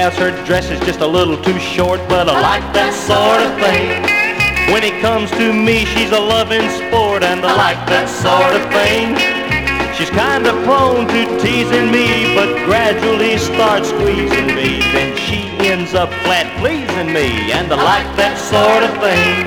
wears her dresses just a little too short, but I like that sort of thing. When it comes to me, she's a loving sport, and I like that sort of thing. She's kind of prone to teasing me, but gradually starts squeezing me. Then she ends up flat pleasing me, and I like that sort of thing.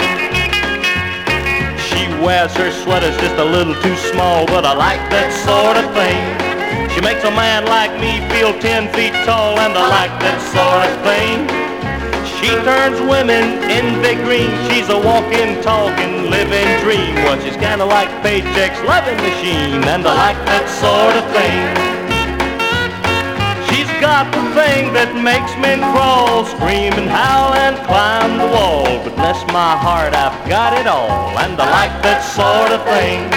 She wears her sweaters just a little too small, but I like that sort of thing. She makes a man like me feel 10 feet tall, and I like that sort of thing. She turns women envy green. She's a walking, talking, living dream. Well, she's kind of like Paycheck's loving machine, and I like that sort of thing. She's got the thing that makes men crawl, scream and howl and climb the wall. But bless my heart, I've got it all, and I like that sort of thing.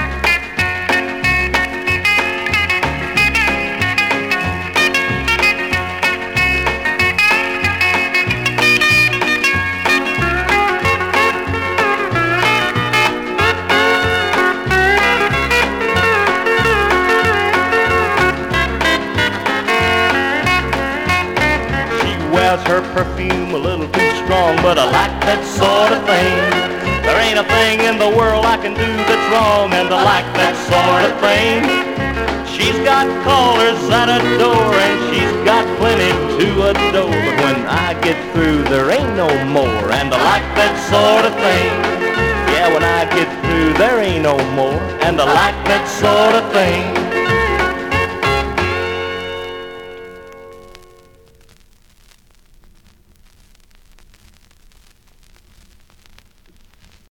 Her perfume a little too strong, but I like that sort of thing. There ain't a thing in the world I can do that's wrong, and I like that sort of thing. She's got callers at her door, and she's got plenty to adore. But when I get through, there ain't no more, and I like that sort of thing. Yeah, when I get through, there ain't no more, and I like that sort of thing.